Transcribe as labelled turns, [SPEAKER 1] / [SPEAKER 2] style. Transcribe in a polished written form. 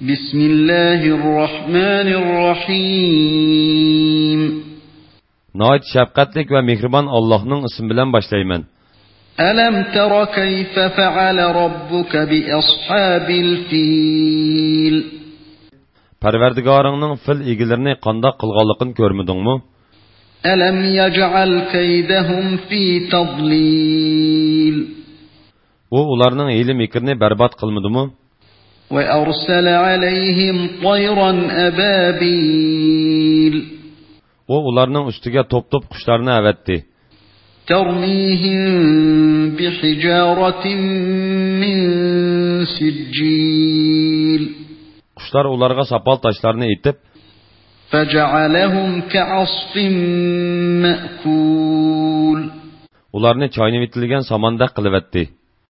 [SPEAKER 1] بسم الله الرحمن الرحيم
[SPEAKER 2] Nəhayət şəfqətlik və mehriban Allah'ın ismi bilan başlayman.
[SPEAKER 1] ألم تر كيف فعل ربك بأصحاب الفيل
[SPEAKER 2] Pərverdigarının fil egilərini qandaq qılğanlığını görmədinmi?
[SPEAKER 1] ألم يجعل كيدهم في تضليل
[SPEAKER 2] O onların hiylə mekrini bərbad qılmadımı?
[SPEAKER 1] وأرسل عليهم طيرا أبابيل
[SPEAKER 2] O onların üstüge top quşlarını əvətdi.
[SPEAKER 1] ترميهم بحجارة من سجيل
[SPEAKER 2] Quşlar onlarga sapal taşlarını itib,
[SPEAKER 1] فجعلهم كعصف مأكول
[SPEAKER 2] onlarını çayını bitilgen samanda qılıvetdi.